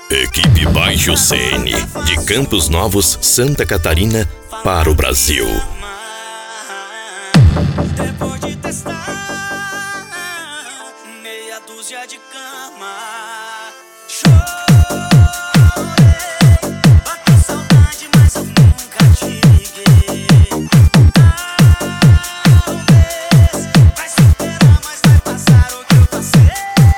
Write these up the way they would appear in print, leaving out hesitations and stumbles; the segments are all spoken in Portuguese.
Equipe Baixo CN, de Campos Novos, Santa Catarina, para o Brasil. Depois de testar meia dúzia de cama, chorei, bateu saudade, mas eu nunca te liguei. Talvez vai superar, mas vai passar o que eu passei.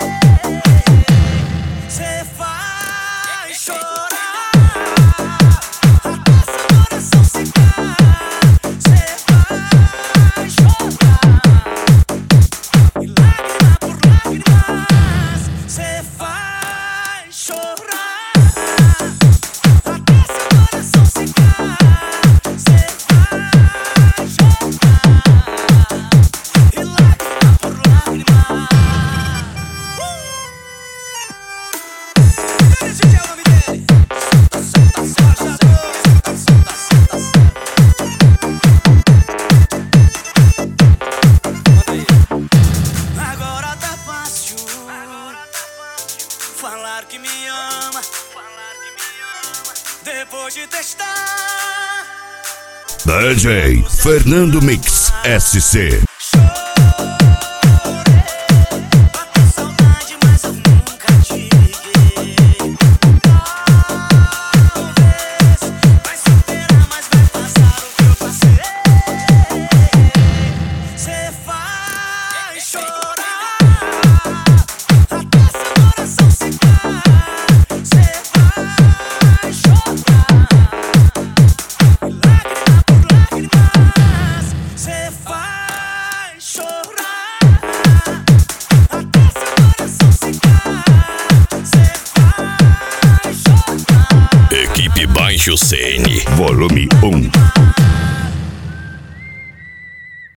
Cê faz chorar até seu coração secar. Cê faz chorar e lágrima por lágrimas. Cê faz chorar até seu coração secar. Cê faz chorar e lágrima por lágrimas. Esse é o nome dele. Solta, solta, solta, solta, solta, solta. Manda aí. Agora tá fácil falar que me ama. Depois de testar, DJ Fernando Mix SC. bateu saudade, mas eu nunca te liguei. Talvez vai superar, mas vai passar o que eu passei. Cê faz chorar até seu coração secar. Cê faz chorar e lágrima por lágrimas. Cê faz chorar até seu coração secar. Cê faz chorar. Equipe Baixo CN. Volume 1.